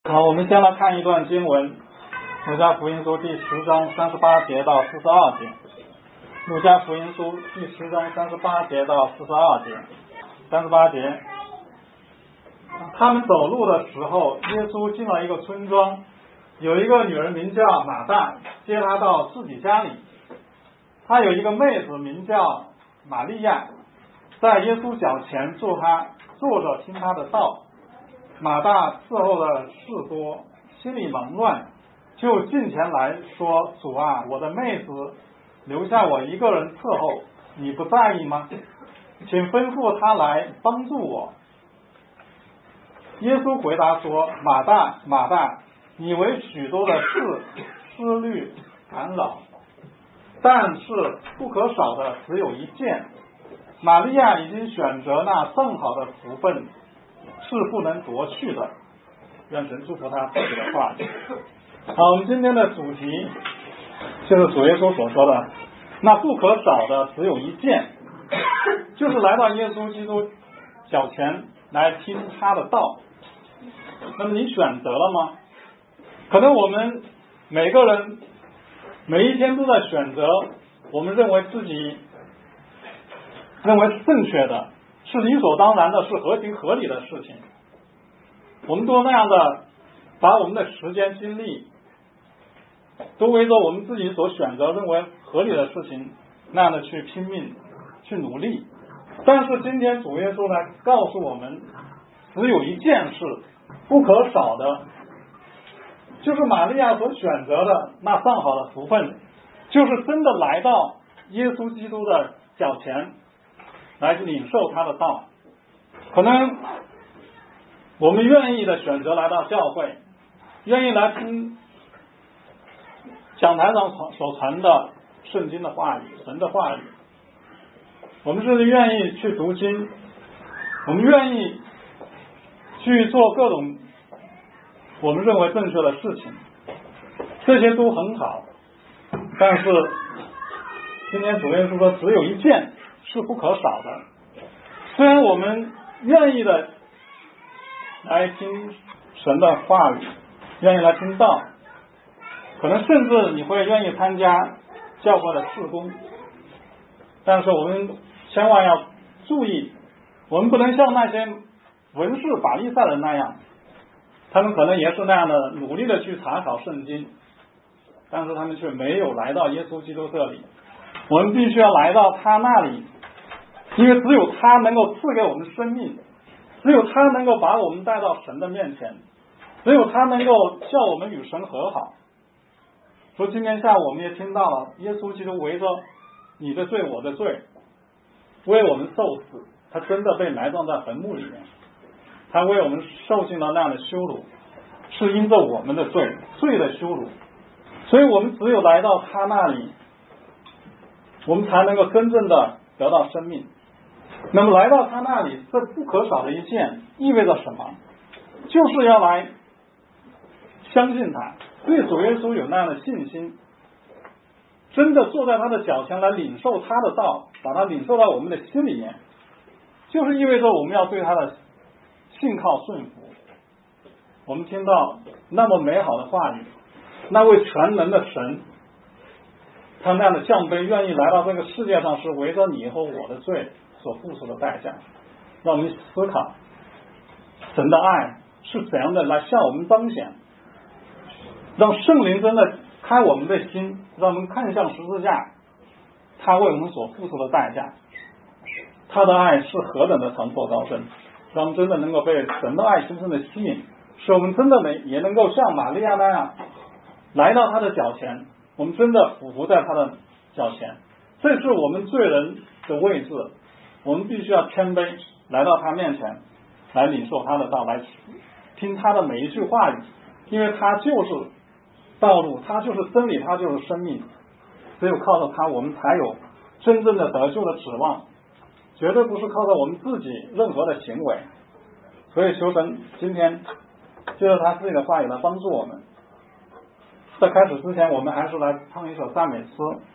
好，我们先来看一段经文，路加福音书第10章38节到42节。路加福音书第10章38节到42节。38节，他们走路的时候，耶稣进了一个村庄，有一个女人名叫马大，接他到自己家里。他有一个妹子名叫玛利亚，在耶稣脚前坐着听他的道。马大伺候的事多，心里忙乱，就近前来说：主啊，我的妹子留下我一个人伺候，你不在意吗？请吩咐她来帮助我。耶稣回答说：马大，马大，你为许多的事思虑烦恼，但是不可少的只有一件。玛利亚已经选择那更好的福分，是不能夺去的。愿神祝福他自己的话语。好，我们今天的主题就是主耶稣所说的，那不可少的只有一件，就是来到耶稣基督脚前来听他的道。那么你选择了吗？可能我们每个人每一天都在选择我们认为自己认为是正确的，是理所当然的，是合情合理的事情。我们都那样的把我们的时间精力都围着我们自己所选择认为合理的事情那样的去拼命去努力。但是今天主耶稣来告诉我们，只有一件事不可少的，就是玛利亚所选择的那上好的福分，就是真的来到耶稣基督的脚前来领受他的道。可能我们愿意的选择来到教会，愿意来听讲台上所传的圣经的话语，神的话语。我们甚至愿意去读经，我们愿意去做各种我们认为正确的事情，这些都很好。但是今天主耶稣说，只有一件是不可少的。虽然我们愿意的来听神的话语，愿意来听道，可能甚至你会愿意参加教会的事工，但是我们千万要注意，我们不能像那些文士法利赛人那样，他们可能也是那样的努力的去查考圣经，但是他们却没有来到耶稣基督这里。我们必须要来到他那里，因为只有他能够赐给我们生命，只有他能够把我们带到神的面前，只有他能够叫我们与神和好。所以今天下午我们也听到了，耶稣基督为着你的罪我的罪为我们受死，他真的被埋葬在坟墓里面，他为我们受尽了那样的羞辱，是因着我们的罪的羞辱。所以我们只有来到他那里，我们才能够真正的得到生命。那么来到他那里，这不可少的一件意味着什么？就是要来相信他，对主耶稣有那样的信心，真的坐在他的脚前来领受他的道，把他领受到我们的心里面，就是意味着我们要对他的信靠顺服。我们听到那么美好的话语，那位全能的神，他那样的降卑，愿意来到这个世界上，是围着你和我的罪所付出的代价。让我们思考神的爱是怎样的来向我们彰显，让圣灵真的开我们的心，让我们看向十字架，他为我们所付出的代价，他的爱是何等的长阔高深，让我们真的能够被神的爱深深的吸引，使我们真的也能够像玛利亚那样来到他的脚前，我们真的俯伏在他的脚前。这是我们罪人的位置，我们必须要谦卑来到他面前，来领受他的道，来听他的每一句话语，因为他就是道路，他就是真理，他就是生命。只有靠着他，我们才有真正的得救的指望，绝对不是靠着我们自己任何的行为。所以求神今天借着他自己的话语来帮助我们。在开始之前，我们还是来唱一首赞美诗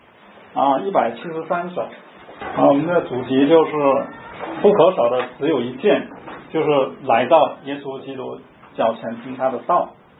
173首。我们的主题就是不可少的只有一件，就是来到耶稣基督脚前听他的道。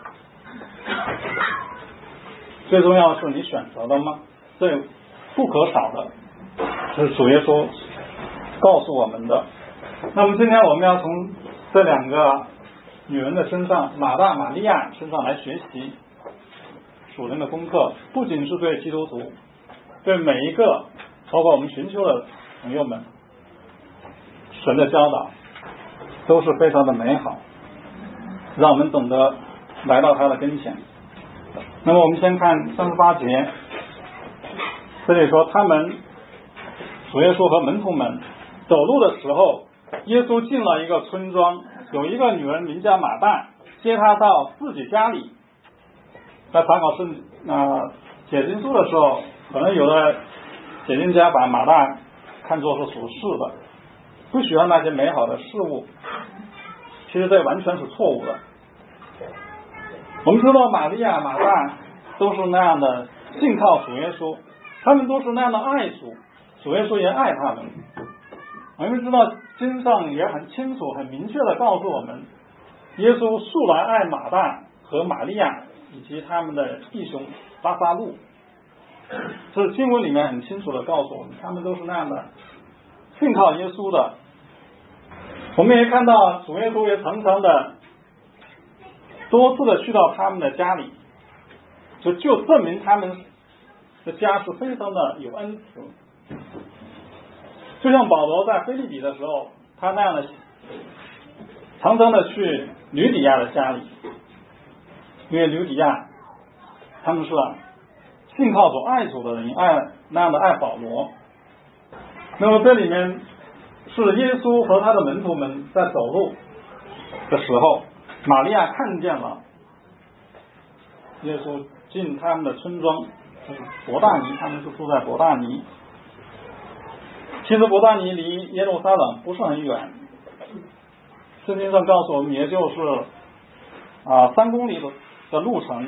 最重要的是你选择了吗？这不可少的，是主耶稣告诉我们的。那么今天我们要从这两个女人的身上，马大、玛利亚身上来学习属灵的功课，不仅是对基督徒，对每一个包括我们寻求的朋友们，神的教导都是非常的美好，让我们懂得来到他的跟前。那么我们先看38节，这里说他们主耶稣和门徒们走路的时候，耶稣进了一个村庄，有一个女人名叫马大，接他到自己家里。在查考解经书的时候，可能有的解经家把马大看作是属世的，不喜欢那些美好的事物，其实这完全是错误的。我们知道玛利亚、马大都是那样的信靠主耶稣，他们都是那样的爱主，主耶稣也爱他们。我们知道经上也很清楚、很明确的告诉我们，耶稣素来爱马大和玛利亚以及他们的弟兄拉撒路，这经文里面很清楚的告诉我们，他们都是那样的信靠耶稣的。我们也看到主耶稣也常常的多次的去到他们的家里，就证明他们的家是非常的有恩慈。就像保罗在腓立比的时候，他那样的常常的去吕底亚的家里，因为吕底亚他们是信靠主爱主的人，那样的爱保罗。那么这里面是耶稣和他的门徒们在走路的时候，玛利亚看见了耶稣进他们的村庄，伯大尼，他们是住在伯大尼。其实伯大尼离耶路撒冷不是很远，圣经上告诉我们，也就是3公里的路程，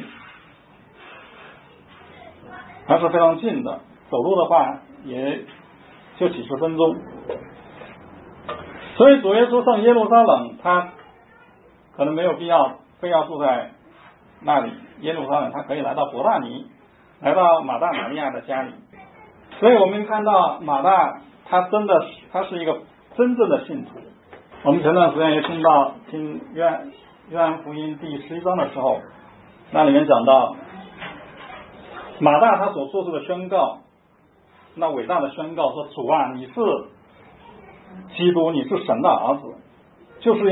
还是非常近的，走路的话也就几十分钟。所以主耶稣上耶路撒冷，他可能没有必要非要住在那里耶路撒冷，他可以来到伯大尼，来到马大玛利亚的家里。所以我们看到马大他是一个真正的信徒。我们前段时间也听约翰福音第11章的时候，那里面讲到马大他所做出的宣告，那伟大的宣告说，主啊，你是基督，你是神的儿子，就是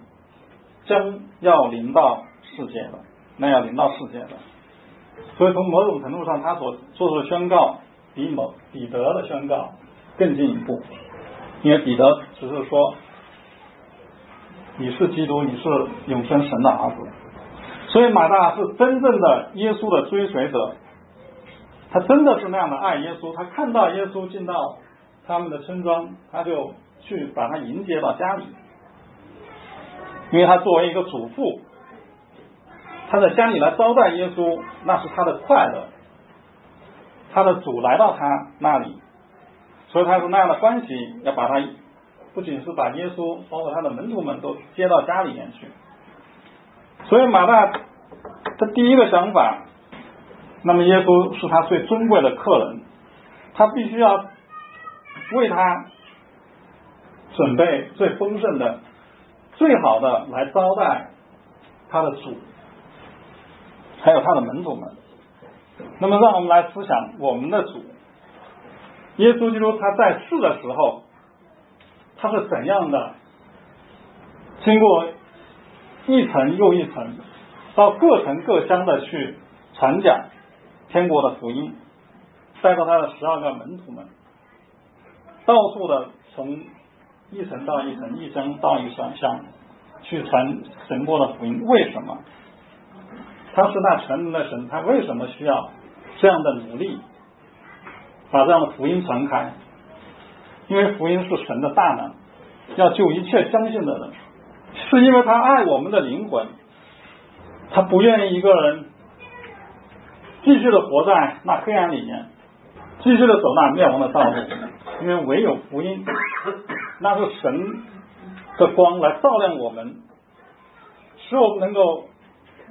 要临到世界的，那要临到世界的。所以从某种程度上，他所做出的宣告比彼得的宣告更进一步，因为彼得只是说你是基督，你是永生神的儿子。所以马大是真正的耶稣的追随者，他真的是那样的爱耶稣，他看到耶稣进到他们的村庄，他就去把他迎接到家里，因为他作为一个主妇，他在家里来招待耶稣，那是他的快乐，他的主来到他那里，所以他是那样的关系，要把他不仅是把耶稣包括他的门徒们都接到家里面去。所以马大他第一个想法，那么耶稣是他最尊贵的客人，他必须要为他准备最丰盛的最好的来招待他的主还有他的门徒们。那么让我们来思想我们的主耶稣基督，他在世的时候他是怎样的经过一层又一层到各城各乡的去传讲天国的福音，带到他的12个门徒们，到处的从一层到一层，一乡到一乡去传神国的福音。为什么？他是那全能的神，他为什么需要这样的努力把这样的福音传开？因为福音是神的大能，要救一切相信的人，是因为他爱我们的灵魂，他不愿意一个人继续的活在那黑暗里面，继续的走那灭亡的道路，因为唯有福音，那是神的光来照亮我们，使我们能够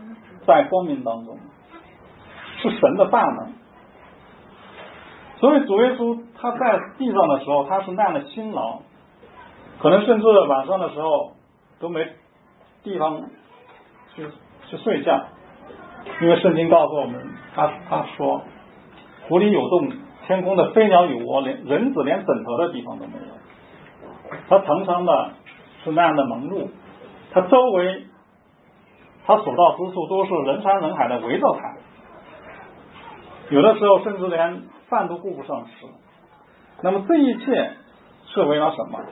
在光明当中，是神的大能。所以主耶稣他在地上的时候，他是那样的辛劳，可能甚至晚上的时候都没地方去睡觉，因为圣经告诉我们，他说湖里有洞，天空的飞鸟有窝，人子连枕头的地方都没有。他常常的是那样的忙碌，他周围他所到之处都是人山人海的围着他，有的时候甚至连饭都顾不上吃。那么这一切是为了什么？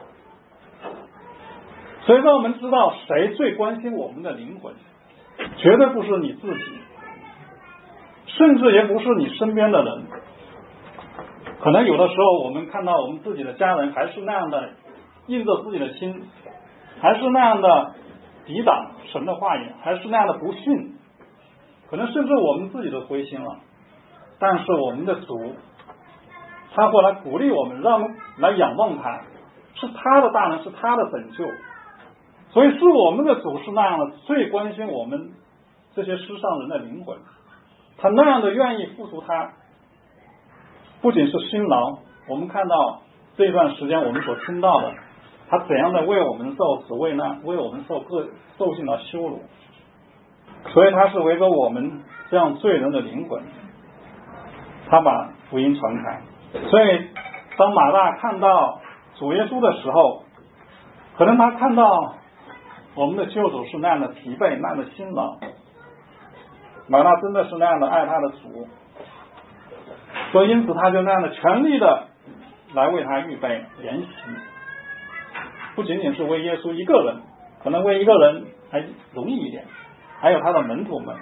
所以让我们知道谁最关心我们的灵魂，绝对不是你自己，甚至也不是你身边的人。可能有的时候我们看到我们自己的家人还是那样的硬着自己的心，还是那样的抵挡神的话语，还是那样的不信，可能甚至我们自己都灰心了。但是我们的主他会来鼓励我们，让我们来仰望他，是他的大能，是他的拯救。所以是我们的主是那样的最关心我们这些世上人的灵魂，他那样的愿意付出，他不仅是辛劳，我们看到这段时间我们所听到的，他怎样的为我们受死为难，为我们受尽了羞辱。所以他是为着我们这样罪人的灵魂，他把福音传开。所以当马大看到主耶稣的时候，可能他看到我们的救主是那样的疲惫，那样的辛劳，马大真的是那样的爱他的主，所以因此他就那样的全力的来为他预备筵席，不仅仅是为耶稣一个人，可能为一个人还容易一点，还有他的门徒们，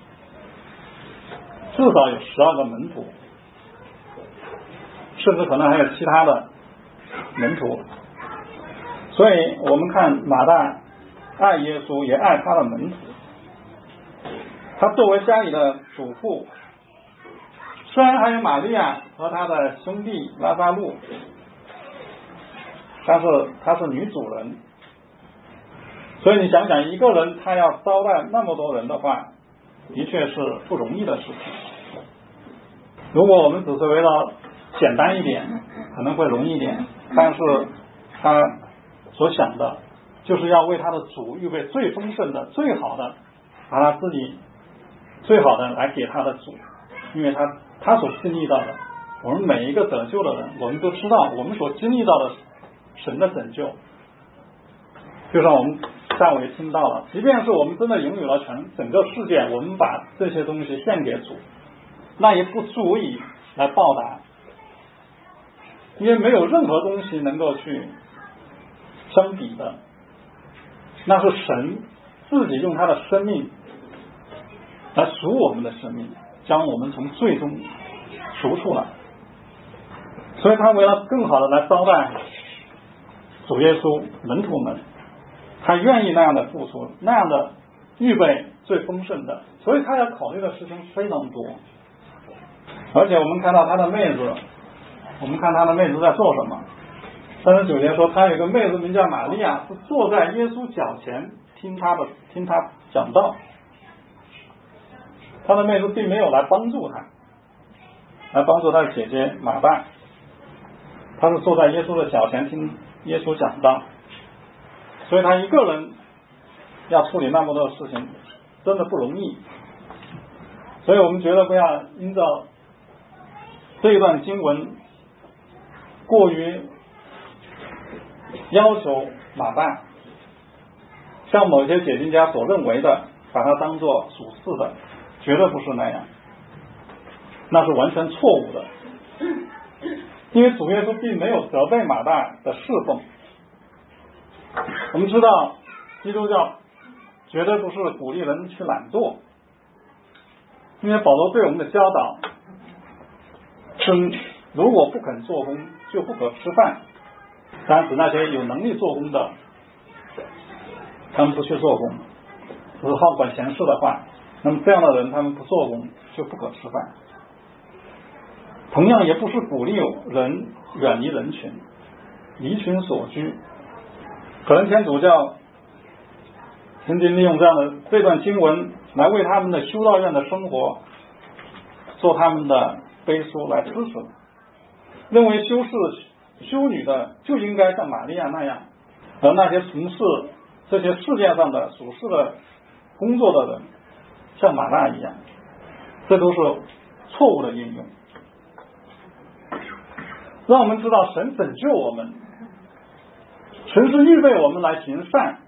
至少有12个门徒，甚至可能还有其他的门徒。所以我们看马大爱耶稣，也爱他的门徒。他作为家里的主妇，虽然还有玛利亚和他的兄弟拉撒路，但是他是女主人。所以你想想，一个人他要招待那么多人的话，的确是不容易的事情。如果我们只是为了简单一点，可能会容易一点，但是他所想的就是要为他的主预备最丰盛的、最好的，把他自己最好的来给他的主。因为他所经历到的，我们每一个得救的人，我们都知道我们所经历到的神的拯救，就像我们上回听到了，即便是我们真的拥有了整个世界，我们把这些东西献给主，那也不足以来报答，因为没有任何东西能够去相比的，那是神自己用他的生命来赎我们的生命，将我们从罪中赎出来。所以他为了更好的来招待主耶稣门徒们，他愿意那样的付出，那样的预备最丰盛的，所以他要考虑的事情非常多。而且我们看到他的妹子，在做什么？39节说他有一个妹子名叫玛利亚，是坐在耶稣脚前听他讲道。他的妹子并没有来帮助他，来帮助他的姐姐马大，他是坐在耶稣的脚前听耶稣讲道。所以他一个人要处理那么多的事情，真的不容易。所以我们绝对不要依照这一段经文过于要求马大，像某些解经家所认为的，把它当作属世的，绝对不是那样，那是完全错误的。因为主耶稣并没有责备马大的侍奉。我们知道基督教绝对不是鼓励人去懒惰，因为保罗对我们的教导是如果不肯做工就不可吃饭，但是那些有能力做工的，他们不去做工，只是好管闲事的话，那么这样的人他们不做工就不可吃饭。同样也不是鼓励人远离人群，离群所居。可能天主教曾经利用这段经文来为他们的修道院的生活做他们的背书来支持，认为修士修女的就应该像玛利亚那样，而那些从事这些世界上的属世的工作的人像马大一样，这都是错误的应用。让我们知道神拯救我们，神是预备我们来行善，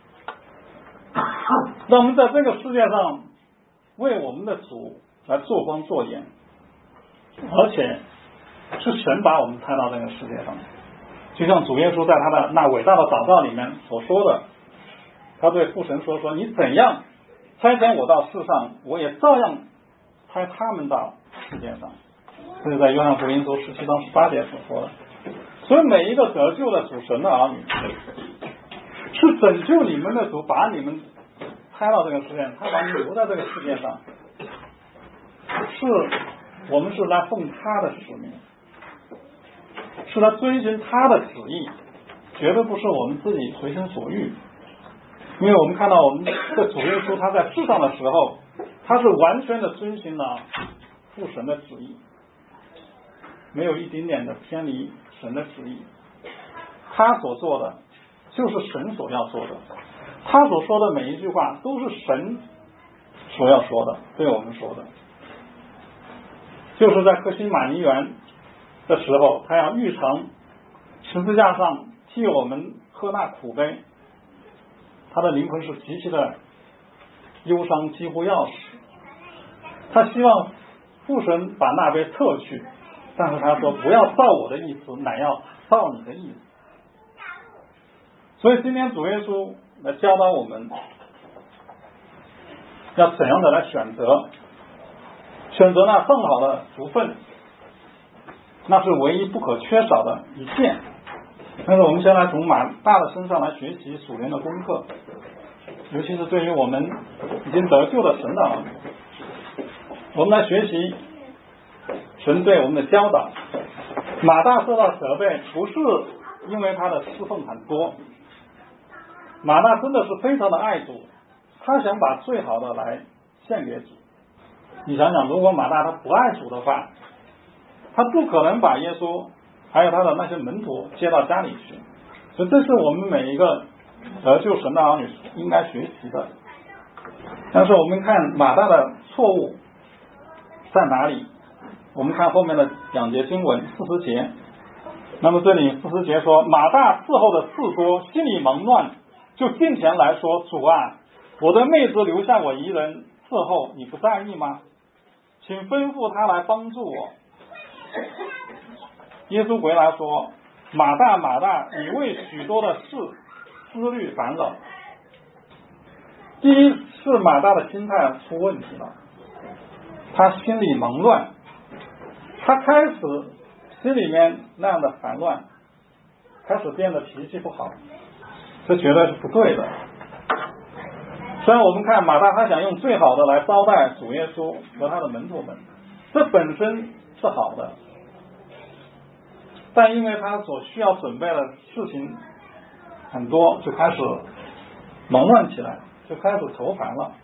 让我们在这个世界上为我们的主来做光做盐，而且是神把我们派到这个世界上，就像主耶稣在他的那伟大的祷告里面所说的，他对父神说你怎样差遣我到世上，我也照样差他们到世界上。这是在约翰福音书17章18节所说的。所以每一个得救的主神的儿女，是拯救你们的主，把你们派到这个世界上，他把你留在这个世界上，我们是来奉他的使命，是来遵循他的旨意，绝对不是我们自己随心所欲。因为我们看到我们的主耶稣他在世上的时候，他是完全的遵循了父神的旨意，没有一丁点的偏离神的旨意。他所做的就是神所要做的，他所说的每一句话都是神所要说的，对我们说的。就是在客西马尼园的时候，他要预尝十字架上替我们喝那苦杯，他的灵魂是极其的忧伤，几乎要死。他希望父神把那杯撤去，但是他说不要照我的意思，乃要照你的意思。所以今天主耶稣来教导我们要怎样的来选择那更好的福分，那是唯一不可缺少的一件。但是我们先来从马大的身上来学习属灵的功课，尤其是对于我们已经得救的神的儿女，我们来学习神对我们的教导。马大受到责备，不是因为他的侍奉很多，马大真的是非常的爱主，他想把最好的来献给主。你想想，如果马大他不爱主的话，他不可能把耶稣还有他的那些门徒接到家里去。所以这是我们每一个得救神的儿女应该学习的。但是我们看马大的错误在哪里，我们看后面的两节经文40节。那么这里40节说，马大伺候的事多，心里忙乱，就近前来说，主啊，我的妹子留下我一人伺候，你不在意吗？请吩咐他来帮助我。耶稣回来说，马大马大，你为许多的事思虑烦扰。第一是马大的心态出问题了，他心里忙乱，他开始心里面那样的烦乱，开始变得脾气不好，这绝对是不对的。虽然我们看马大他想用最好的来招待主耶稣和他的门徒们，这本身是好的，但因为他所需要准备的事情很多，就开始忙乱起来，就开始愁烦了。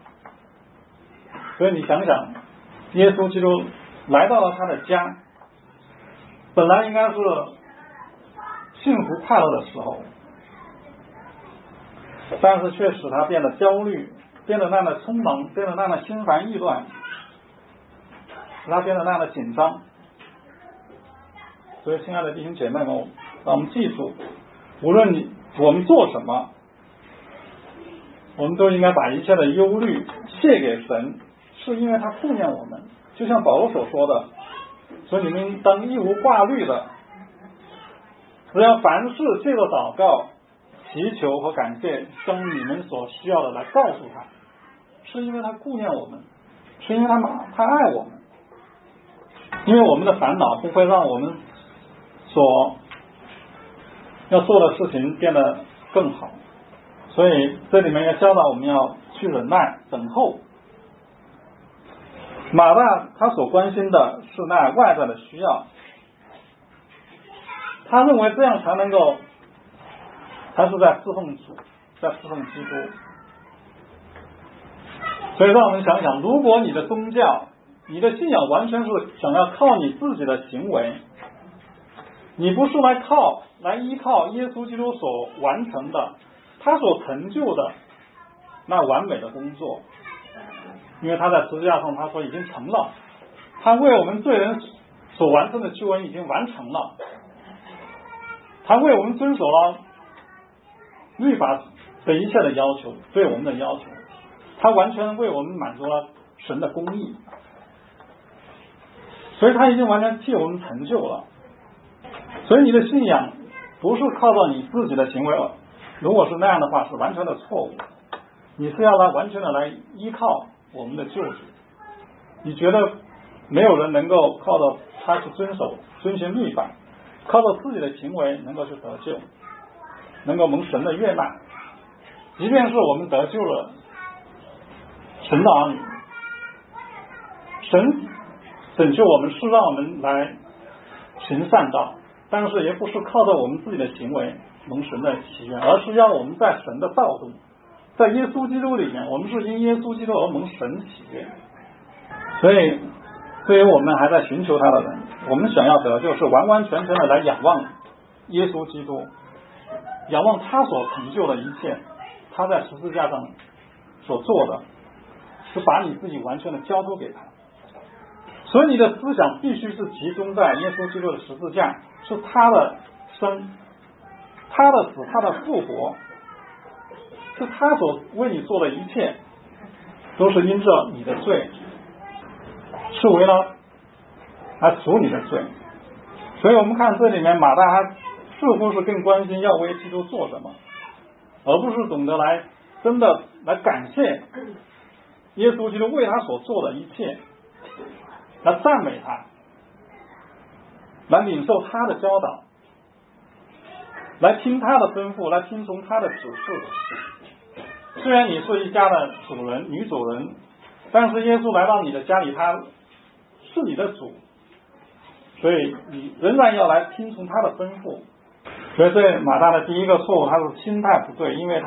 所以你想想，耶稣基督来到了他的家，本来应该是幸福快乐的时候，但是却使他变得焦虑，变得那样的匆忙，变得那样的心烦意乱，使他变得那样的紧张。所以亲爱的弟兄姐妹们，让我们记住，无论我们做什么，我们都应该把一切的忧虑卸给神，是因为他顾念我们。就像保罗所说的，所以你们当一无挂虑的，只要凡事借着祷告祈求和感谢，将你们所需要的来告诉他，是因为他顾念我们，是因为他爱我们。因为我们的烦恼不会让我们所要做的事情变得更好，所以这里面要教导我们要去忍耐等候。马大他所关心的是那外在的需要，他认为这样才能够，他是在侍奉主，在侍奉基督。 所以让我们想想，如果你的宗教，你的信仰完全是想要靠你自己的行为，你不是来依靠耶稣基督所完成的，他所成就的那完美的工作，因为他在十字架上他说已经成了，他为我们罪人所完成的救恩已经完成了，他为我们遵守了律法的一切的要求，对我们的要求，他完全为我们满足了神的公义，所以他已经完全替我们成就了。所以你的信仰不是靠到你自己的行为了，如果是那样的话是完全的错误，你是要完全的来依靠我们的救主。你觉得没有人能够靠到他去遵循律法，靠到自己的行为能够去得救，能够蒙神的悦纳，即便是我们得救了神的儿女，神拯救我们是让我们来行善道，但是也不是靠着我们自己的行为蒙神的喜悦，而是要我们在神的道路，在耶稣基督里面，我们是因耶稣基督而蒙神喜悦。所以对于我们还在寻求他的人，我们想要得救是完完全全的来仰望耶稣基督，仰望他所成就的一切，他在十字架上所做的，是把你自己完全的交托给他。所以你的思想必须是集中在耶稣基督的十字架，是他的生，他的死，他的复活，是他所为你做的一切，都是因着你的罪，是为了来赎你的罪。所以我们看这里面马大他似乎是更关心要为基督做什么，而不是懂得来真的来感谢耶稣基督为他所做的一切，来赞美他，来领受他的教导，来听他的吩咐，来听从他的指示。虽然你是一家的主人女主人，但是耶稣来到你的家里，他是你的主，所以你仍然要来听从他的吩咐。所以这马大的第一个错误，他是心态不对，因为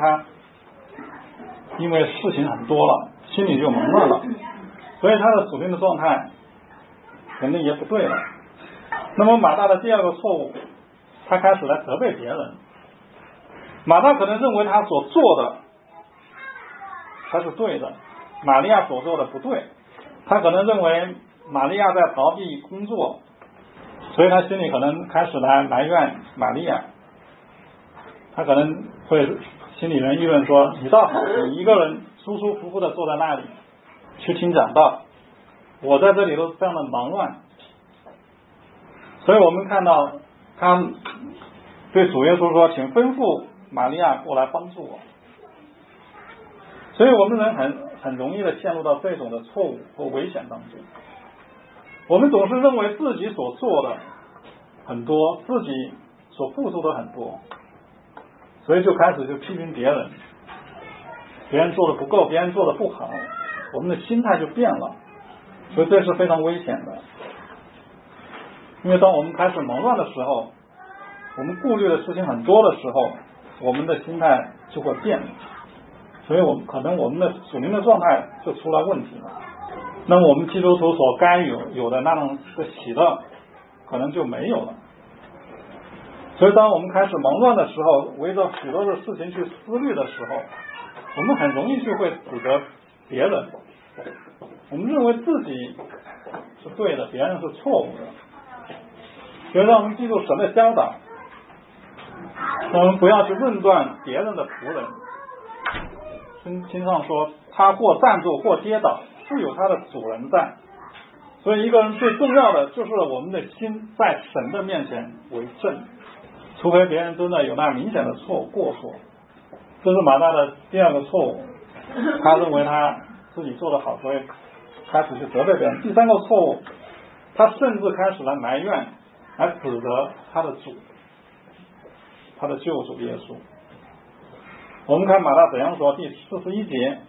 事情很多了，心里就蒙乱了，所以他的属灵的状态肯定也不对了。那么马大的第二个错误，他开始来责备别人。马大可能认为他所做的才是对的，玛利亚所做的不对，他可能认为玛利亚在逃避工作，所以他心里可能开始来埋怨玛利亚，他可能会心里人议论说，你倒好，你一个人舒舒服服的坐在那里去听讲道，我在这里都这样的忙乱。所以我们看到他对主耶稣说，请吩咐玛利亚过来帮助我。所以我们人很容易的陷入到这种的错误和危险当中，我们总是认为自己所做的很多，自己所付出的很多，所以就开始就批评别人，别人做的不够，别人做的不好，我们的心态就变了。所以这是非常危险的，因为当我们开始忙乱的时候，我们顾虑的事情很多的时候，我们的心态就会变，所以可能我们的属灵的状态就出了问题了。那么我们基督徒所该有的那种的喜乐可能就没有了。所以当我们开始忙乱的时候，围着许多的事情去思虑的时候，我们很容易就会指责别人，我们认为自己是对的，别人是错误的。所以让我们记住神的教导，我们不要去论断别人的仆人。经上说，他或站住或跌倒，是有他的主人在。所以一个人最重要的就是我们的心在神的面前为正，除非别人真的有那明显的过错。这是马大的第二个错误，他认为他自己做得好，所以开始去责备别人。第三个错误，他甚至开始来埋怨，来指责他的主，他的救主耶稣。我们看马大怎样说，第41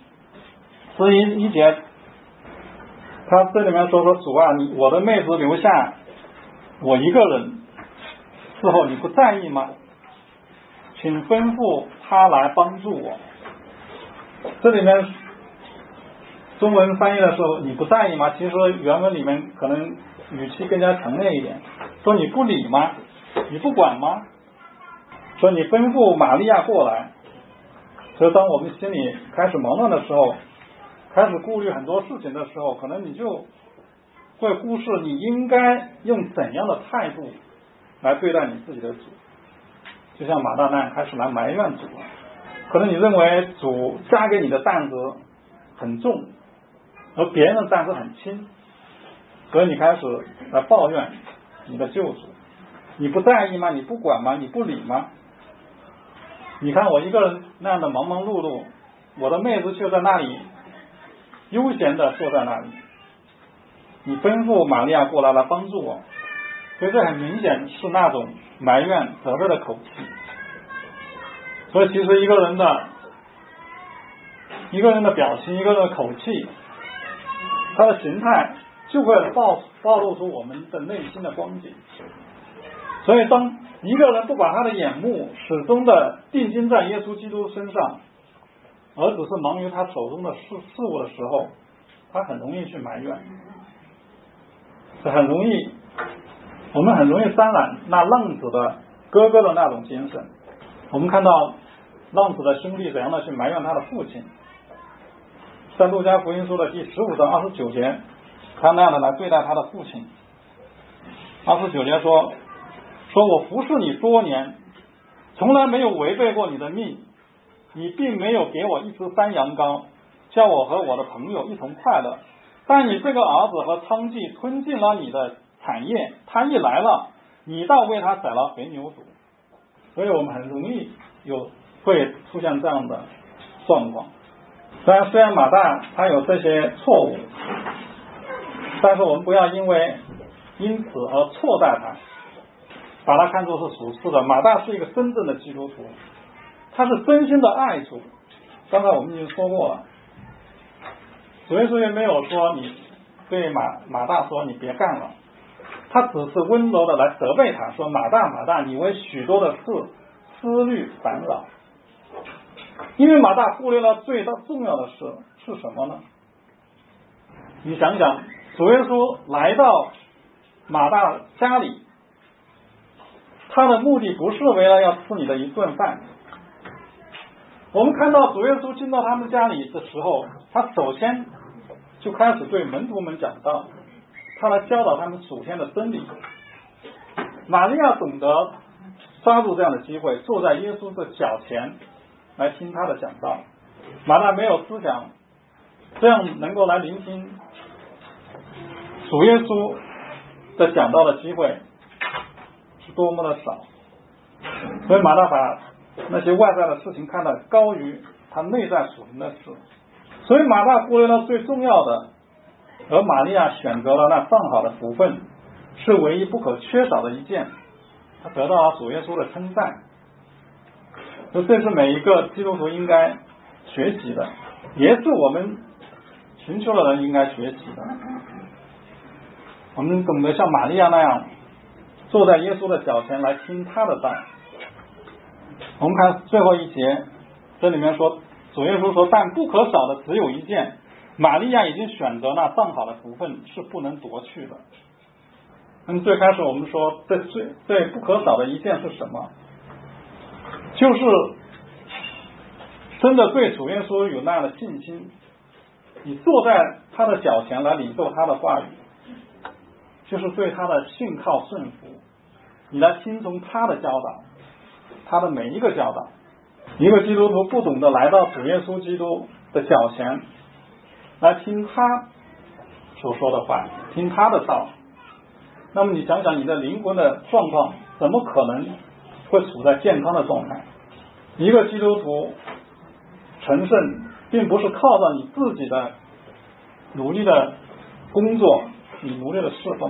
节，他这里面说主啊，我的妹子留下我一个人伺候，你不在意吗？请吩咐他来帮助我。这里面中文翻译的时候你不在意吗？其实原文里面可能语气更加强烈一点，说你不理吗？你不管吗？说你吩咐玛利亚过来。所以当我们心里开始忙乱的时候，开始顾虑很多事情的时候，可能你就会忽视你应该用怎样的态度来对待你自己的主。就像马大那样开始来埋怨主了，可能你认为主加给你的担子很重，而别人的担子很轻，所以你开始来抱怨你的救主。你不在意吗？你不管吗？你不理吗？你看我一个人那样的忙忙碌碌，我的妹子却在那里悠闲的坐在那里，你吩咐玛利亚过来帮助我。所以这很明显是那种埋怨责备的口气。所以其实一个人的表情，一个人的口气，他的形态就会暴露出我们的内心的光景。所以当一个人不把他的眼目始终的定睛在耶稣基督身上，而只是忙于他手中的事物的时候，他很容易去埋怨，我们很容易沾染那浪子的哥哥的那种精神。我们看到浪子的兄弟怎样的去埋怨他的父亲，在路加福音书的第15章29节，他那样的来对待他的父亲。29节说我服侍你多年，从来没有违背过你的命，你并没有给我一只山羊羔，叫我和我的朋友一同快乐。但你这个儿子和娼妓吞尽了你的产业，他一来了，你倒为他宰了肥牛犊。所以我们很容易会出现这样的状况。虽然马大他有这些错误，但是我们不要因此而错待他，把他看作是属世的。马大是一个真正的基督徒，他是真心的爱主。刚才我们已经说过了，主耶稣也没有说你对马大说你别干了，他只是温柔的来责备他，说马大，你为许多的事思虑烦扰。因为马大忽略了最重要的事是什么呢？你想想，主耶稣来到马大家里，他的目的不是为了要吃你的一顿饭。我们看到主耶稣进到他们家里的时候，他首先就开始对门徒们讲道，他来教导他们属天的真理。玛利亚懂得抓住这样的机会，坐在耶稣的脚前来听他的讲道。马大没有思想这样能够来聆听主耶稣的讲道的机会是多么的少，所以马大把那些外在的事情看得高于他内在属灵的事，所以马大忽略了最重要的，而玛利亚选择了那上好的福分，是唯一不可缺少的一件，他得到了主耶稣的称赞。这是每一个基督徒应该学习的，也是我们寻求的人应该学习的。我们懂得像玛利亚那样坐在耶稣的脚前来听他的道。我们看最后一节，这里面说主耶稣说，但不可少的只有一件，玛利亚已经选择那上好的福分，是不能夺去的。那么最开始我们说最不可少的一件是什么？就是真的对主耶稣有那样的信心，你坐在他的脚前来领受他的话语，就是对他的信靠顺服，你来听从他的教导，他的每一个教导。一个基督徒不懂得来到主耶稣基督的脚前来听他所说的话，听他的道，那么你想想你的灵魂的状况怎么可能会处在健康的状态？一个基督徒成圣并不是靠着你自己的努力的工作，你努力的侍奉。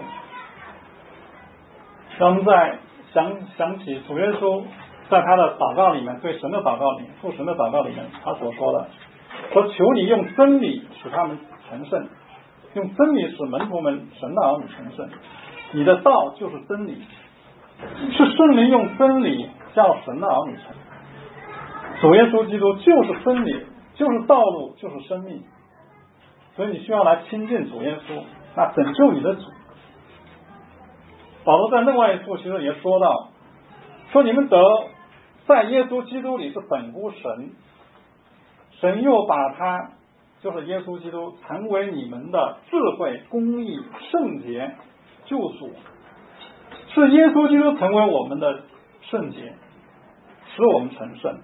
让我们再想起主耶稣在他的祷告里面，对神的祷告里面，父神的祷告里面，他所说的，说求你用真理使他们成圣，用真理使门徒们神的儿女成圣。你的道就是真理，是圣灵用真理叫神的儿女成。主耶稣基督就是真理，就是道路，就是生命。 所以你需要来亲近主耶稣，那拯救你的主。保罗在另外一处其实也说到，说你们得在耶稣基督里是本乎神，神又把他就是耶稣基督成为你们的智慧、公义、圣洁、救赎，是耶稣基督成为我们的圣洁，使我们成圣，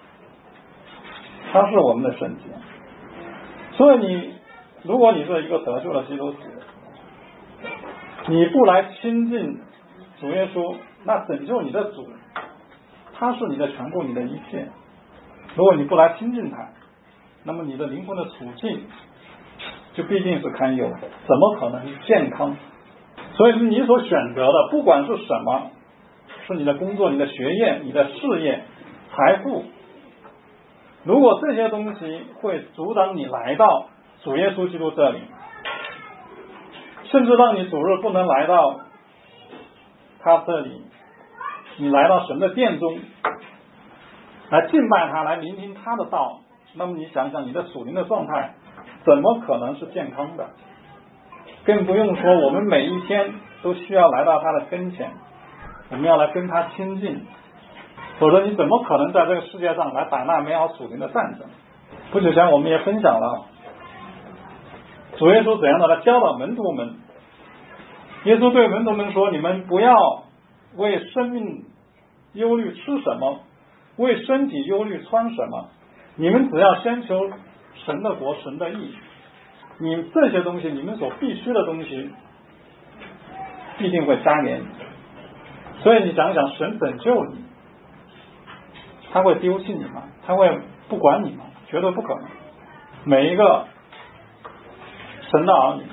他是我们的圣洁。所以如果你是一个得救的基督徒，你不来亲近主耶稣，那拯救你的主他是你的全部，你的一切。如果你不来亲近他，那么你的灵魂的处境就必定是堪忧，怎么可能健康？所以你所选择的不管是什么，是你的工作、你的学业、你的事业、财富，如果这些东西会阻挡你来到主耶稣基督这里，甚至让你主日不能来到他这里，你来到神的殿中来敬拜他，来聆听他的道，那么你想想你的属灵的状态怎么可能是健康的？更不用说我们每一天都需要来到他的跟前，我们要来跟他亲近，否则你怎么可能在这个世界上来打那美好属灵的战争？不久前我们也分享了主耶稣怎样的来教导门徒们。耶稣对门徒们说，你们不要为生命忧虑吃什么，为身体忧虑穿什么，你们只要先求神的国、神的义，你这些东西，你们所必须的东西必定会加给你。所以你想想，神拯救你，他会丢弃你吗？他会不管你吗？绝对不可能。每一个神的儿女，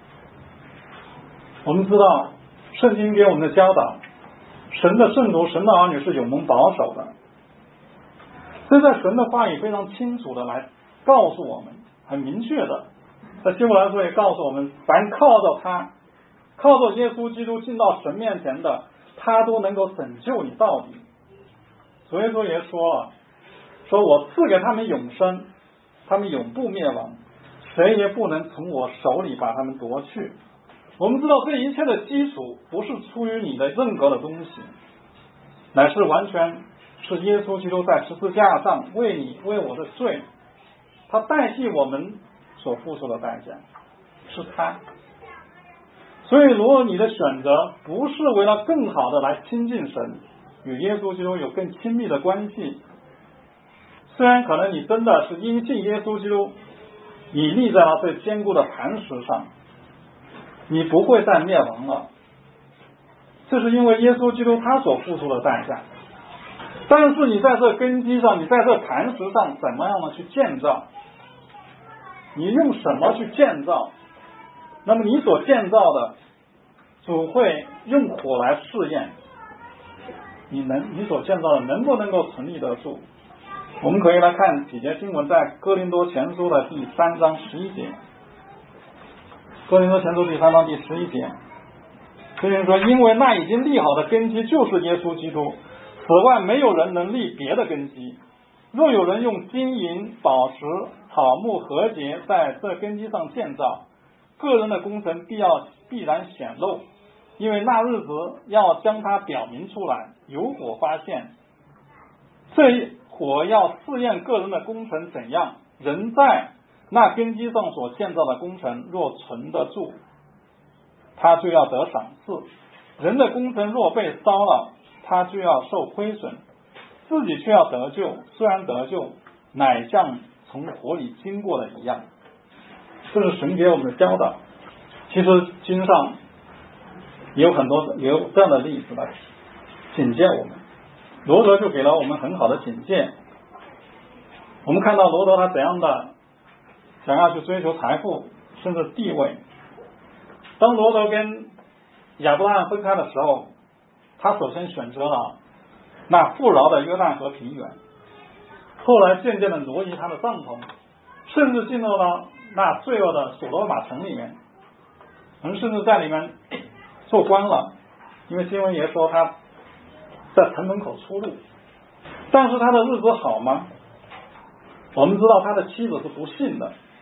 我们知道圣经给我们的教导，神的圣徒、神的儿女是永蒙保守的。这在神的话语非常清楚的来告诉我们，很明确的，在希伯来书也告诉我们，凡靠着他，靠着耶稣基督进到神面前的，他都能够拯救你到底。主耶稣也说了，说我赐给他们永生，他们永不灭亡，谁也不能从我手里把他们夺去。我们知道这一切的基础不是出于你的任何的东西，乃是完全是耶稣基督在十字架上为你为我的罪，他代替我们所付出的代价，是他。所以如果你的选择不是为了更好的来亲近神，与耶稣基督有更亲密的关系，虽然可能你真的是因信耶稣基督，你立在了最坚固的磐石上，你不会再灭亡了，这是因为耶稣基督他所付出的代价。但是你在这根基上，你在这磐石上怎么样的去建造，你用什么去建造，那么你所建造的主会用火来试验你所建造的能不能够存立得住。我们可以来看几节经文，在哥林多前书的第3章11节。哥林多前书第3章第11节，这边说，因为那已经立好的根基就是耶稣基督，此外没有人能立别的根基。若有人用金银宝石草木禾秸在这根基上建造，个人的工程必然显露，因为那日子要将它表明出来，有火发现，这火要试验个人的工程怎样，人在那根基上所建造的工程若存得住，他就要得赏赐；人的工程若被烧了，他就要受亏损，自己却要得救，虽然得救，乃像从火里经过的一样。这是神给我们的教导。其实经上也有很多有这样的例子来警戒我们。罗德就给了我们很好的警戒。我们看到罗德他怎样的想要去追求财富甚至地位。当罗德跟亚伯拉罕分开的时候，他首先选择了那富饶的约旦河平原，后来渐渐的挪移他的帐篷，甚至进入了那罪恶的所罗马城里面，甚至在里面做官了，因为经文也说他在城门口出入。但是他的日子好吗？我们知道他的妻子是不信的，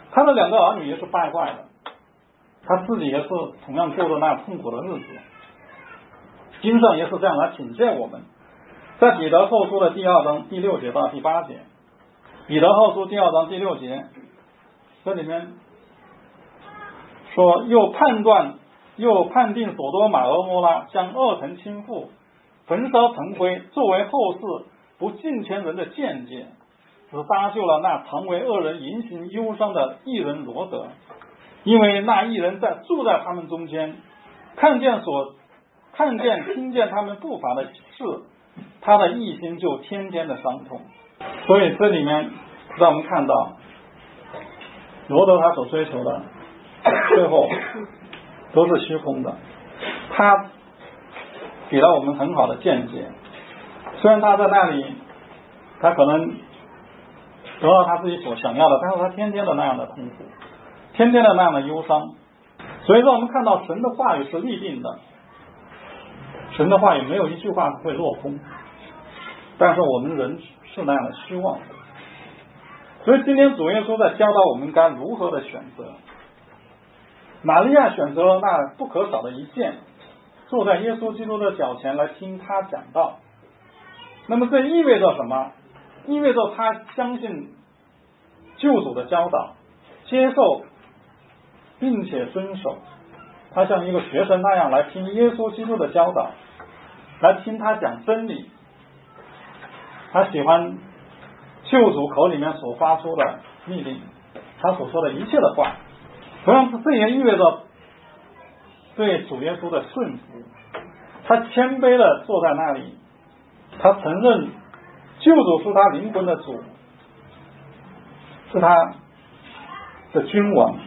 他的2个儿女也是败坏的，他自己也是同样过着那痛苦的日子。经上也是这样来警戒我们，在彼得后书的第2章第6节到第8节，彼得后书第2章第6节，这里面说又判定所多玛俄摩拉将2城倾覆，焚烧成灰，作为后世不敬虔人的见解，只搭救了那常为恶人淫行忧伤的义人罗德，因为那义人住在他们中间，看见听见他们不法的事，他的义心就天天的伤痛。所以这里面让我们看到罗德他所追求的最后都是虚空的，他给了我们很好的见解。虽然他在那里他可能得到他自己所想要的，但是他天天的那样的痛苦，天天的那样的忧伤。所以让我们看到神的话语是立定的，神的话语没有一句话会落空，但是我们人是那样的虚妄。所以今天主耶稣在教导我们该如何的选择。玛利亚选择了那不可少的一件，坐在耶稣基督的脚前来听他讲道。那么这意味着什么？意味着他相信救主的教导，接受并且遵守，他像一个学生那样来听耶稣基督的教导，来听他讲真理。他喜欢救主口里面所发出的命令，他所说的一切的话。同样这也意味着对主耶稣的顺服，他谦卑的坐在那里，他承认救主是他灵魂的主，是他的君王，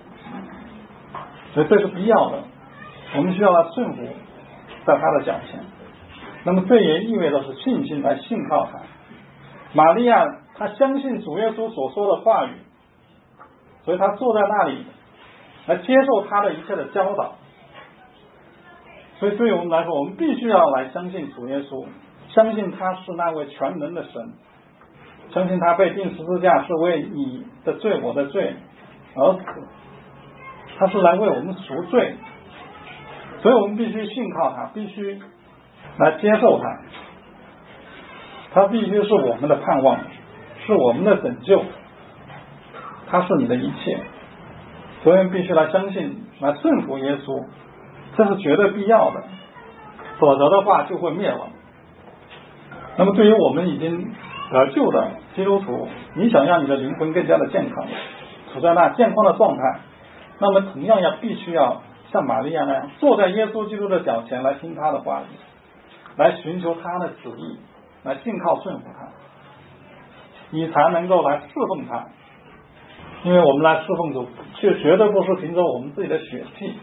所以这是必要的，我们需要他顺服在他的脚前。那么这也意味着是信心来信靠他。玛利亚她相信主耶稣所说的话语，所以她坐在那里来接受他的一切的教导。所以对于我们来说，我们必须要来相信主耶稣，相信他是那位全能的神，相信他被钉十字架是为你的罪我的罪而死，他是来为我们赎罪。所以我们必须信靠他，必须来接受他，他必须是我们的盼望，是我们的拯救，他是你的一切。所以必须来相信，来顺服耶稣，这是绝对必要的，否则的话就会灭亡。那么对于我们已经得救的基督徒，你想让你的灵魂更加的健康，处在那健康的状态，那么同样必须要像玛利亚那样坐在耶稣基督的脚前来听他的话语，来寻求他的旨意，来信靠顺服他，你才能够来侍奉他。因为我们来侍奉主却绝对不是凭着我们自己的血气，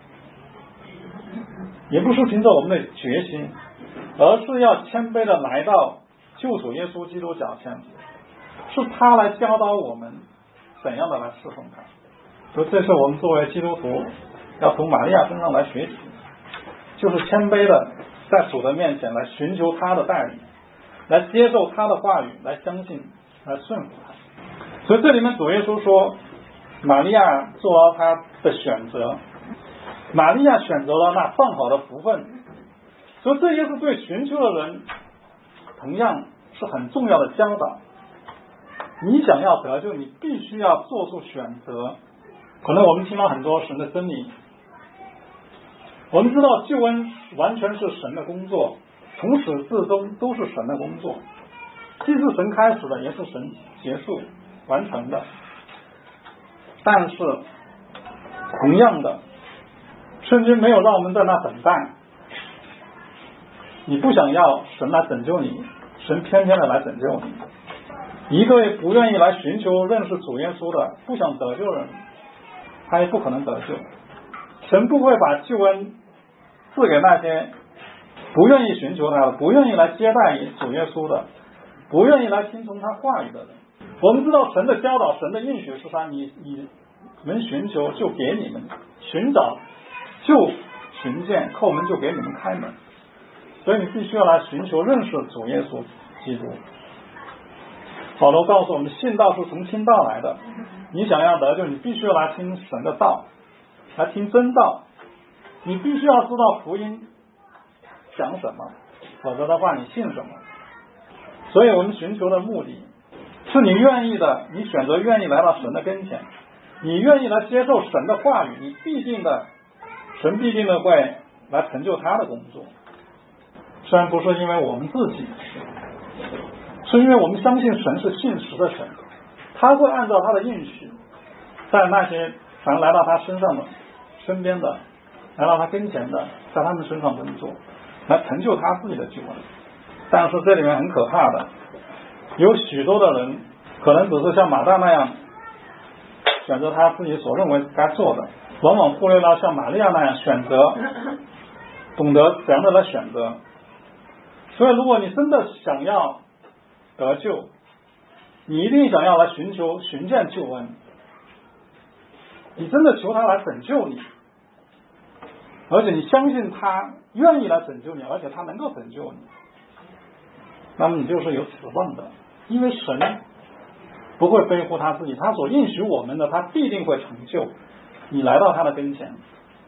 也不是凭着我们的决心，而是要谦卑的来到救主耶稣基督脚前，是他来教导我们怎样的来侍奉他。所以这是我们作为基督徒要从玛利亚身上来学习，就是谦卑的在主的面前来寻求他的带领，来接受他的话语，来相信，来顺服他。所以这里面主耶稣说，玛利亚做了他的选择，玛利亚选择了那上好的福分。所以这也是对寻求的人同样是很重要的教导。你想要得救，你必须要做出选择。可能我们听到很多神的真理，我们知道救恩完全是神的工作，从始至终都是神的工作，既是神开始的，也是神结束完成的。但是同样的，圣经没有让我们在那等待。你不想要神来拯救你，神偏偏的来拯救你。一个不愿意来寻求认识主耶稣的，不想得救的人，他也不可能得救。神不会把救恩赐给那些不愿意寻求他的，不愿意来接待主耶稣的，不愿意来听从他话语的人。我们知道神的教导，神的应许是他，你们寻求就给你们，寻找就寻见，叩门就给你们开门。所以你必须要来寻求认识主耶稣基督。保罗告诉我们，信道是从听道来的， 你想要得救，你必须要来听神的道，来听真道，你必须要知道福音讲什么，否则的话你信什么？所以我们寻求的目的是你愿意的，你选择愿意来到神的跟前，你愿意来接受神的话语，你神必定的会来成就他的工作。虽然不是因为我们自己，是因为我们相信神是信实的神，他会按照他的应许，在那些凡来到他身边的，来到他跟前的，在他们身上工作，来成就他自己的救恩。但是这里面很可怕的，有许多的人可能只是像马大那样选择他自己所认为该做的，往往忽略了像玛利亚那样选择，懂得怎样的来选择。所以如果你真的想要得救，你一定想要来寻见救恩，你真的求他来拯救你，而且你相信他愿意来拯救你，而且他能够拯救你，那么你就是有指望的。因为神不会背负他自己，他所应许我们的他必定会成就，你来到他的跟前。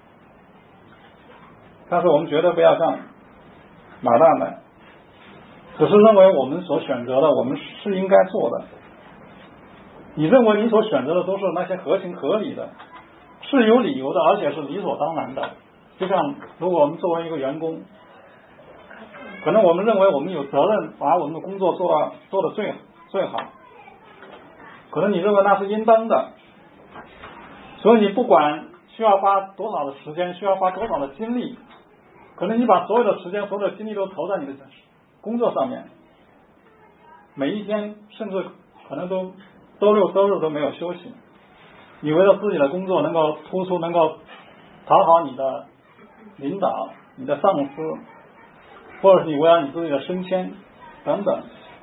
但是我们绝对不要像马大们只是认为我们所选择的我们是应该做的，你认为你所选择的都是那些合情合理的，是有理由的，而且是理所当然的。就像如果我们作为一个员工，可能我们认为我们有责任把我们的工作做得最好，可能你认为那是应当的，所以你不管需要花多少的时间，需要花多少的精力，可能你把所有的时间所有的精力都投在你的工作上面，每一天甚至可能都周六周日都没有休息，你为了自己的工作能够突出，能够讨好你的领导、你的上司，或者是你为了你自己的升迁等等。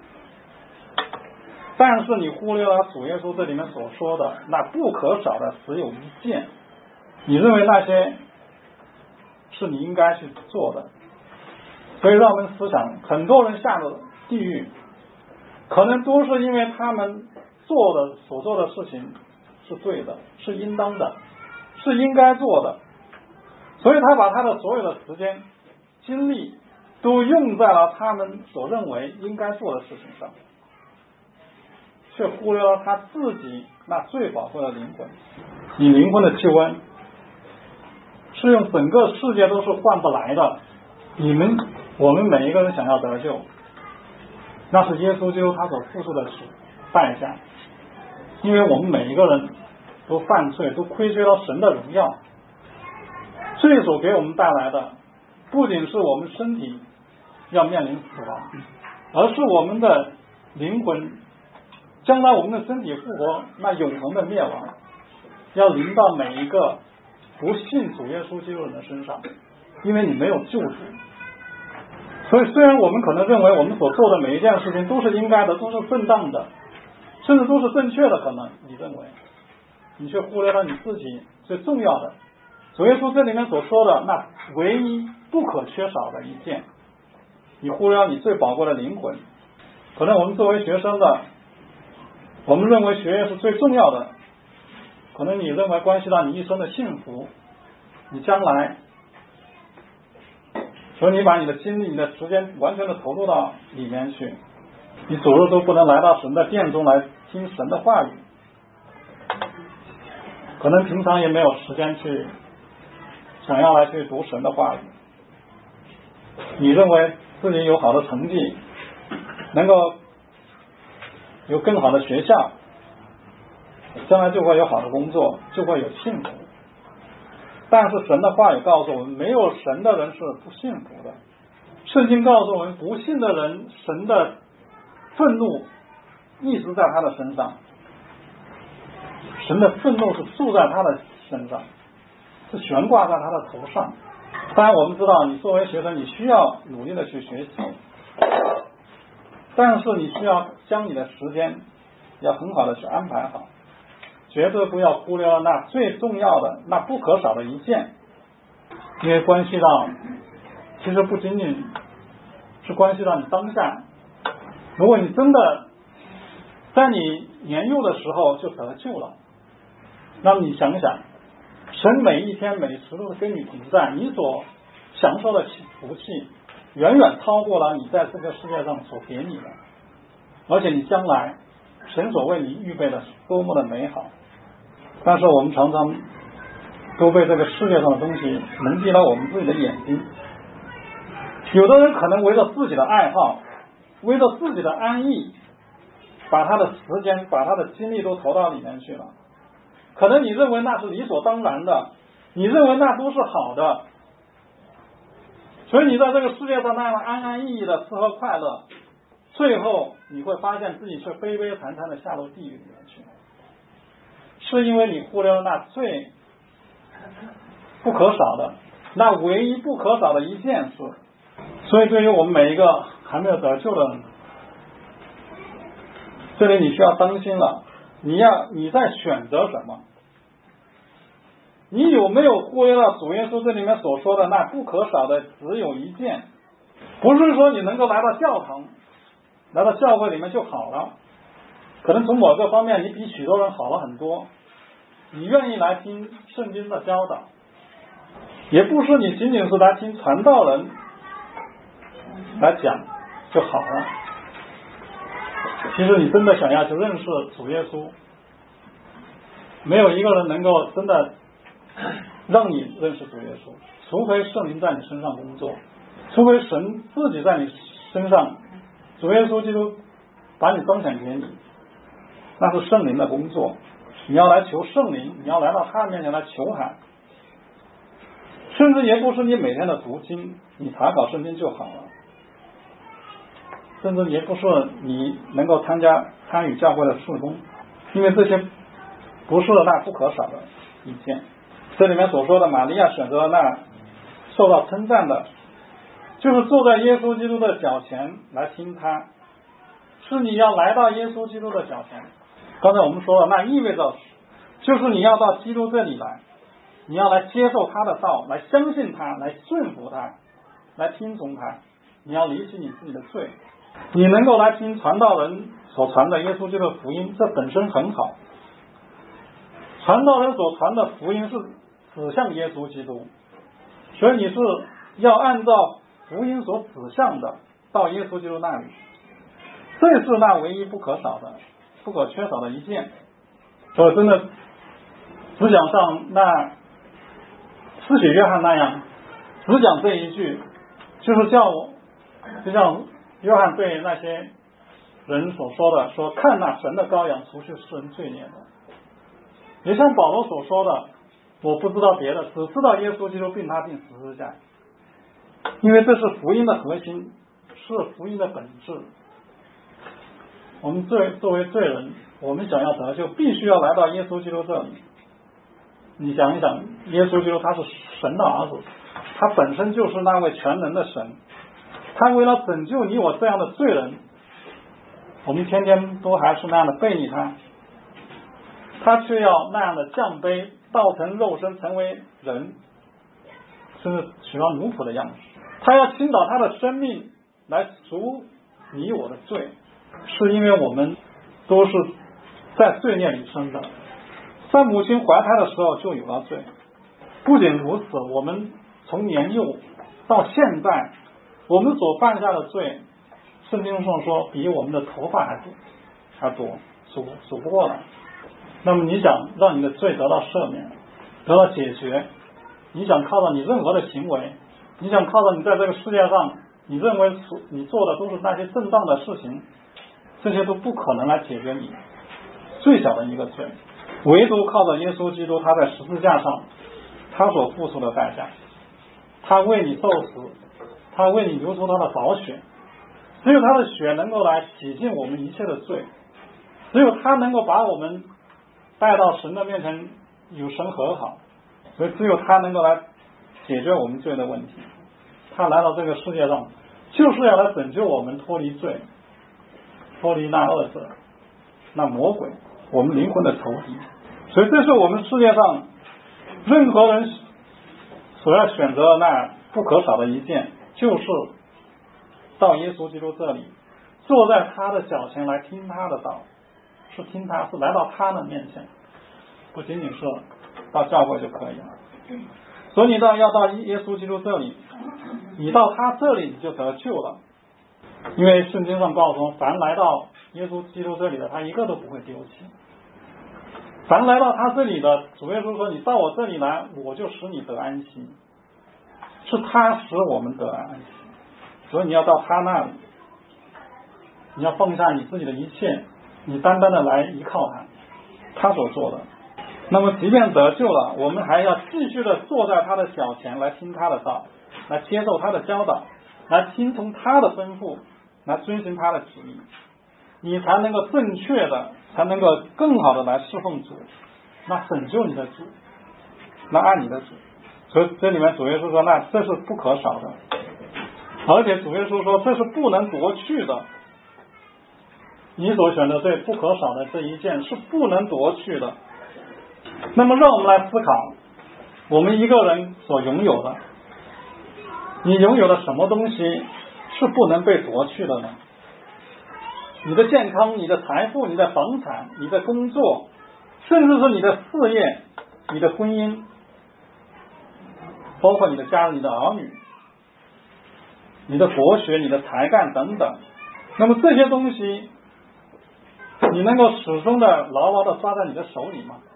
但是你忽略了主耶稣这里面所说的那不可少的只有一件，你认为那些是你应该去做的。所以让我们思想，很多人下了地狱，可能都是因为他们所做的事情是对的，是应当的，是应该做的，所以他把他的所有的时间精力都用在了他们所认为应该做的事情上，却忽略了他自己那最宝贵的灵魂。你灵魂的救恩是用整个世界都是换不来的，我们每一个人想要得救，那是耶稣基督他所付出的代价。因为我们每一个人都犯罪，都亏缺了神的荣耀，罪所给我们带来的不仅是我们身体要面临死亡，而是我们的灵魂将来我们的身体复活，那永恒的灭亡要临到每一个不信主耶稣基督人的身上。因为你没有救主，所以虽然我们可能认为我们所做的每一件事情都是应该的，都是正当的，甚至都是正确的，可能你认为，你却忽略了你自己最重要的，主耶稣这里面所说的那唯一不可缺少的一件，你忽略了你最宝贵的灵魂。可能我们作为学生的，我们认为学业是最重要的，可能你认为关系到你一生的幸福，你将来，所以你把你的精力、你的时间完全的投入到里面去，你主日都不能来到神的殿中来听神的话语，可能平常也没有时间去想要来去读神的话语。你认为自己有好的成绩，能够有更好的学校，将来就会有好的工作，就会有幸福。但是神的话语告诉我们，没有神的人是不幸福的。圣经告诉我们，不信的人，神的愤怒一直在他的身上，神的愤怒是住在他的身上，是悬挂在他的头上。当然我们知道，你作为学生，你需要努力的去学习，但是你需要将你的时间要很好的去安排好，绝对不要忽略了那最重要的、那不可少的一件，因为关系到，其实不仅仅是关系到你当下。如果你真的在你年幼的时候就得救了， 那么你想想，神每一天每时都是跟你同在，你所享受的福气远远超过了你在这个世界上所给你的，而且你将来神所为你预备的是多么的美好。但是我们常常都被这个世界上的东西蒙蔽了我们自己的眼睛。有的人可能为了自己的爱好，为了自己的安逸，把他的时间把他的精力都投到里面去了。可能你认为那是理所当然的，你认为那都是好的，所以你在这个世界上那样安安逸逸的吃喝快乐，最后你会发现自己却悲悲惨惨的下入地狱里面去，是因为你忽略了那最不可少的，那唯一不可少的一件事。所以对于我们每一个还没有得救的人，这里你需要当心了，你在选择什么？你有没有忽略了主耶稣这里面所说的那不可少的只有一件？不是说你能够来到教堂，来到教会里面就好了，可能从某个方面你比许多人好了很多，你愿意来听圣经的教导，也不是你仅仅是来听传道人来讲就好了。其实你真的想要去认识主耶稣，没有一个人能够真的让你认识主耶稣，除非圣灵在你身上工作，除非神自己在你身上，主耶稣基督把你彰显给你，那是圣灵的工作。你要来求圣灵，你要来到他面前来求喊，甚至也不是你每天的读经，你查考圣经就好了，甚至也不是你能够参与教会的事工，因为这些不是那不可少的一件。这里面所说的玛利亚选择了那受到称赞的，就是坐在耶稣基督的脚前来听他，是你要来到耶稣基督的脚前。刚才我们说了，那意味着就是你要到基督这里来，你要来接受他的道，来相信他，来顺服他，来听从他，你要离弃你自己的罪，你能够来听传道人所传的耶稣基督的福音，这本身很好。传道人所传的福音是指向耶稣基督，所以你是要按照福音所指向的到耶稣基督那里，这是那唯一不可少的不可缺少的一件。所以真的只想像那施洗约翰那样只讲这一句，就是就像约翰对那些人所说的，说看那神的羔羊除去世人罪孽的。也像保罗所说的，我不知道别的，只知道耶稣基督并他定十字架，因为这是福音的核心，是福音的本质。我们作为罪人，我们想要得救，必须要来到耶稣基督这里。你想一想，耶稣基督他是神的儿子，他本身就是那位全能的神，他为了拯救你我这样的罪人，我们天天都还是那样的背逆他，他却要那样的降卑，道成肉身，成为人，甚至取了奴仆的样式。他要倾倒他的生命来赎你我的罪，是因为我们都是在罪孽里生的，在母亲怀胎的时候就有了罪。不仅如此，我们从年幼到现在，我们所犯下的罪，圣经上说比我们的头发还多，数不过来。那么你想让你的罪得到赦免，得到解决，你想靠着你任何的行为，你想靠着你在这个世界上你认为你做的都是那些正当的事情，这些都不可能来解决你最小的一个罪，唯独靠着耶稣基督，他在十字架上他所付出的代价，他为你受死，他为你流出他的宝血，只有他的血能够来洗净我们一切的罪，只有他能够把我们带到神的面前与神和好，所以只有他能够来解决我们罪的问题。他来到这个世界上就是要来拯救我们脱离罪，脱离那恶者，那魔鬼，我们灵魂的仇敌。所以这是我们世界上任何人所要选择的那不可少的一件，就是到耶稣基督这里，坐在他的脚前来听他的道，是听他，是来到他的面前。 不仅仅是到教会就可以了。所以你要到耶稣基督这里，你到他这里你就得救了。因为圣经上告诉我们，凡来到耶稣基督这里的，他一个都不会丢弃。凡来到他这里的，主耶稣说，你到我这里来，我就使你得安息。是他使我们得安息。所以你要到他那里，你要放下你自己的一切，你单单的来依靠他所做的。那么即便得救了，我们还要继续的坐在他的脚前来听他的道，来接受他的教导，来听从他的吩咐，来遵循他的旨意，你才能够正确的，才能够更好的来侍奉主，那拯救你的主，来爱你的主。所以这里面主耶稣说，那这是不可少的，而且主耶稣说这是不能夺去的。你所选的这不可少的这一件是不能夺去的。那么让我们来思考，我们一个人所拥有的，你拥有的什么东西是不能被夺去的呢？你的健康，你的财富，你的房产，你的工作，甚至是你的事业，你的婚姻，包括你的家人，你的儿女，你的国学，你的才干等等。那么这些东西你能够始终的牢牢的抓在你的手里吗？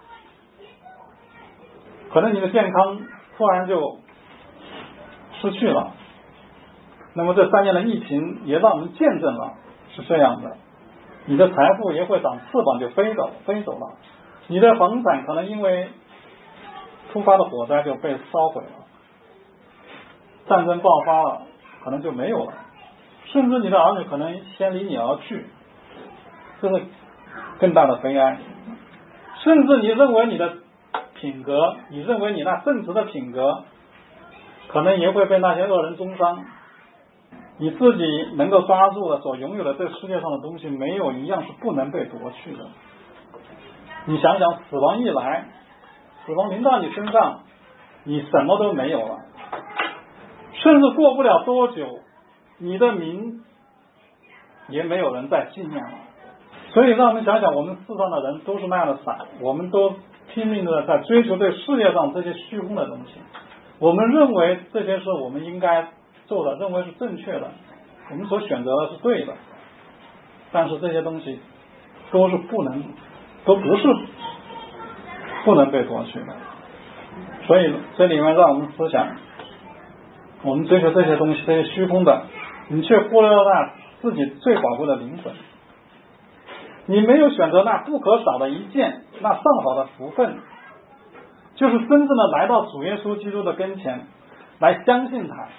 可能你的健康突然就失去了，那么这3年的疫情也让我们见证了是这样的。你的财富也会长翅膀就飞走了，你的房产可能因为突发的火灾就被烧毁了，战争爆发了可能就没有了，甚至你的儿女可能先离你而去，这是更大的悲哀。甚至你认为你的品格，你认为你那正直的品格可能也会被那些恶人中伤。你自己能够抓住的所拥有的这世界上的东西，没有一样是不能被夺去的。你想想，死亡一来，死亡临到你身上，你什么都没有了，甚至过不了多久，你的名也没有人再纪念了。所以让我们想想，我们世上的人都是那样的傻，我们都拼命的在追求这世界上这些虚空的东西，我们认为这些是我们应该做的，认为是正确的，我们所选择的是对的，但是这些东西都不是不能被夺取的。所以这里面让我们思想，我们追求这些东西，这些虚空的，你却忽略了那自己最宝贵的灵魂，你没有选择那不可少的一件，那上好的福分，就是真正的来到主耶稣基督的跟前来相信他。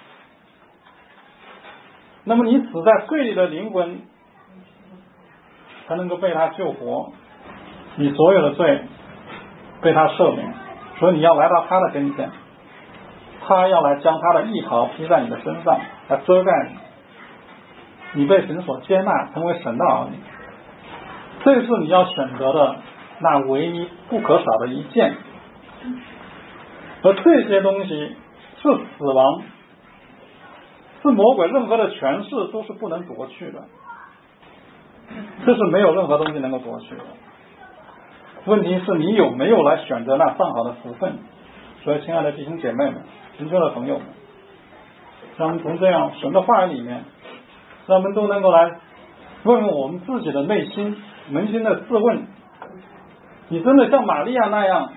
那么你死在罪里的灵魂才能够被他救活，你所有的罪被他赦免，所以你要来到他的跟前，他要来将他的义袍披在你的身上，来遮盖你，你被神所接纳，成为神的儿女。这是你要选择的那唯一不可少的一件，而这些东西是死亡，是魔鬼任何的权势都是不能夺去的，这是没有任何东西能够夺去的。问题是你有没有来选择那上好的福分。所以亲爱的弟兄姐妹们，亲爱的朋友们，让我们从这样神的话语里面，让我们都能够来问问我们自己的内心，扪心的自问，你真的像玛利亚那样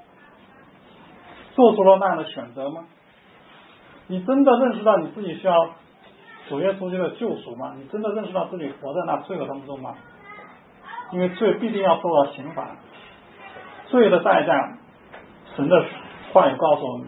做出了那样的选择吗？你真的认识到你自己需要主耶稣基督的救赎吗？你真的认识到自己活在那罪恶当中吗？因为罪必定要受到刑罚，罪的代价，神的话语告诉我们，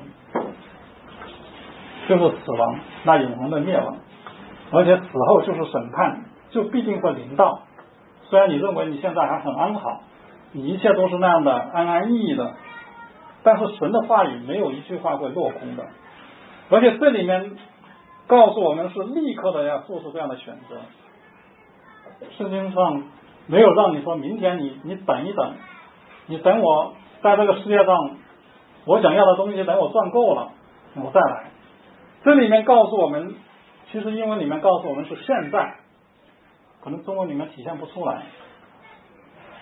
就是死亡，那永恒的灭亡，而且死后就是审判，就必定会临到。虽然你认为你现在还很安好，你一切都是那样的安安逸逸的，但是神的话语没有一句话会落空的。而且这里面告诉我们是立刻的要做出这样的选择。圣经上没有让你说明天你等一等，你等我在这个世界上我想要的东西等我赚够了我再来。这里面告诉我们，其实英文里面告诉我们是现在，可能中文里面体现不出来。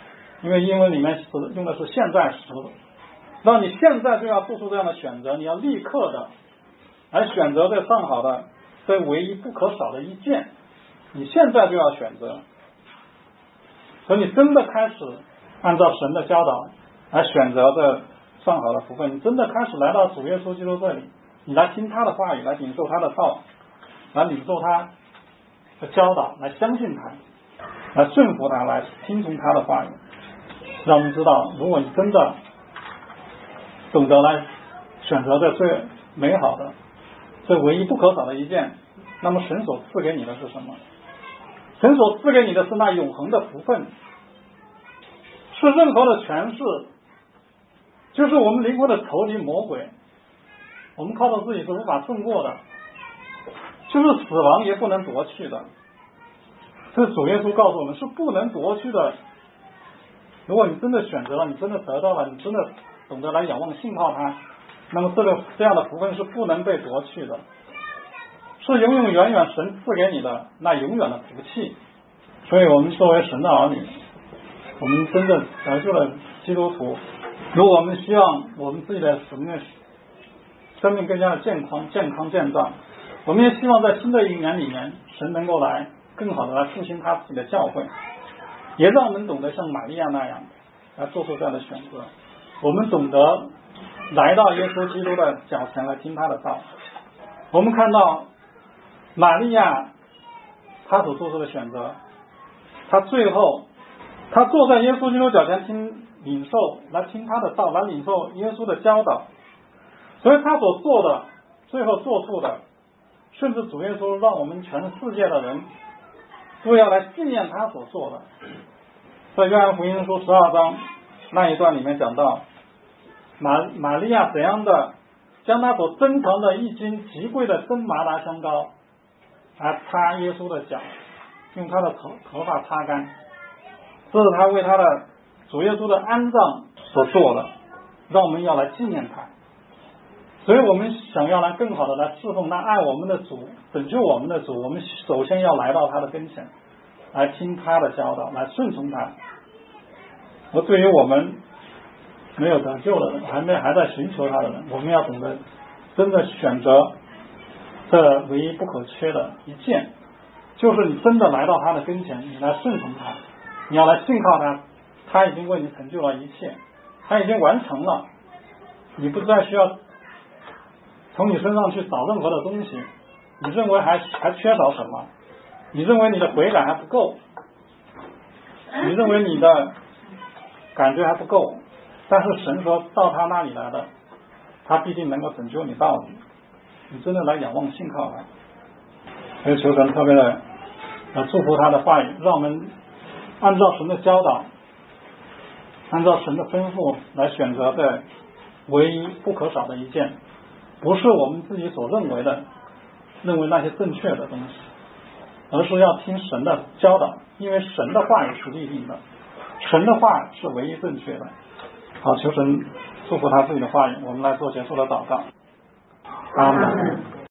因为英文里面用的是现在时，那你现在就要做出这样的选择，你要立刻的来选择这上好的这唯一不可少的一件，你现在就要选择。所以你真的开始按照神的教导来选择这上好的福分，你真的开始来到主耶稣基督这里，你来听他的话语，来领受他的道，来领受他的教导，来相信他，来顺服他，来听从他的话语。让我们知道，如果你真的懂得来选择这最美好的这唯一不可少的一件，那么神所赐给你的是什么？神所赐给你的是那永恒的福分，是任何的权势，就是我们灵魂的仇敌魔鬼，我们靠到自己是无法胜过的，就是死亡也不能夺去的。这主耶稣告诉我们是不能夺去的。如果你真的选择了，你真的得到了，你真的懂得来仰望信靠他，那么这样的福分是不能被夺去的，是永永远远神赐给你的那永远的福气。所以我们作为神的儿女，我们真正得救了基督徒，如果我们希望我们自己的生命更加的健康健壮，我们也希望在新的一年里面，神能够来更好的来复兴他自己的教会，也让我们懂得像玛利亚那样来做出这样的选择。我们懂得来到耶稣基督的脚前来听他的道。我们看到玛利亚她所做出的选择，她最后她坐在耶稣基督脚前领受来听他的道，来领受耶稣的教导，所以她所做的最后做出的，甚至主耶稣让我们全世界的人都要来纪念他所做的。在约翰福音书12章那一段里面讲到玛利亚怎样的将他所珍藏的一斤极贵的真麻达香膏来擦耶稣的脚，用他的头发擦干，这是他为他的主耶稣的安葬所做的，让我们要来纪念他。所以我们想要来更好的来侍奉那爱我们的主，拯救我们的主，我们首先要来到他的跟前，来听他的教导，来顺从他。而对于我们没有得救的人，还在寻求他的人，我们要懂得真的选择这唯一不可缺的一件，就是你真的来到他的跟前，你来顺从他，你要来信靠他，他已经为你成就了一切，他已经完成了，你不再需要从你身上去找任何的东西，你认为还缺少什么？你认为你的悔改还不够，你认为你的感觉还不够，但是神说到他那里来的，他必定能够拯救你到底。你真的来仰望信靠他，所以求神特别的祝福他的话语，让我们按照神的教导，按照神的吩咐来选择这唯一不可少的一件，不是我们自己所认为那些正确的东西，而是要听神的教导，因为神的话语是立定的，神的话是唯一正确的。好，求神祝福他自己的话语，我们来做结束的祷告。阿们。